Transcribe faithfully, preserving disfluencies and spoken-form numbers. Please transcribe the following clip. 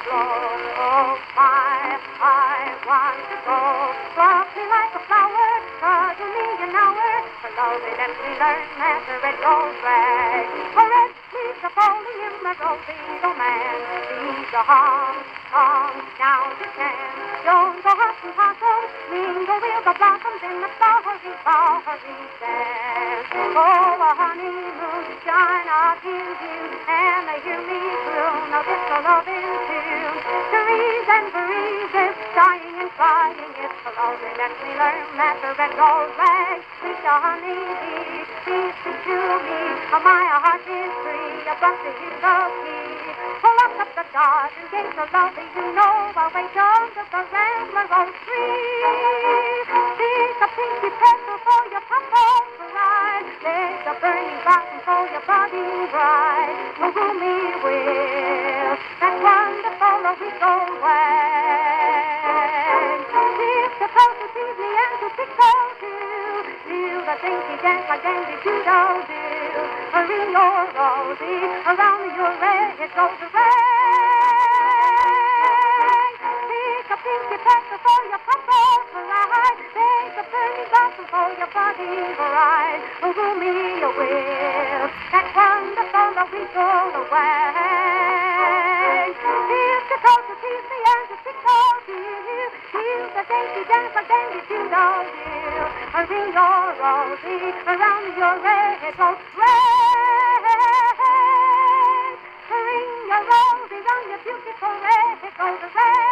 blow. Oh, my, I want to go. Love me like a flower, cuddle me an hour. For love it, let me learn that the red rose rag. For red leaves are falling in my rosy romance. Leaves are hung, hung, now you can. Don't go hot and possum, mingle with the blossoms in the flowery, flowery dance. Oh, a honeymoon shine, I'll give you, and they hear me croon. Now this a loving tune. Cerise and breezes, sighing and crying, it's the love that lets me learn that the red rose rag. Sweet the honey bee, please speak to me. Oh, my heart is free, I've got to hear the key. Pull up up the garden gate, so lovely you know. I'll wait under the rambler rose tree. Seek a pinky petal for your papa ride. There's a burning blossom for your budding bride. Who woo me with that wonderful Rico wag. If the poker sees me and to tickle too, do the dainty dance like dandy doodle-doo. Ring your rosy, around your leg it goes a rag. Pick a pinky petal for your papa ride. Take a burning blossom for your budding bride. Woo me with that wonderful Rico wag. If the poker sees me and to tickle too, do the dainty dance like dandy doodle-doo. Ring your rosy, around your red it goes rag. Ring your rosy, round your beautiful red it goes rag.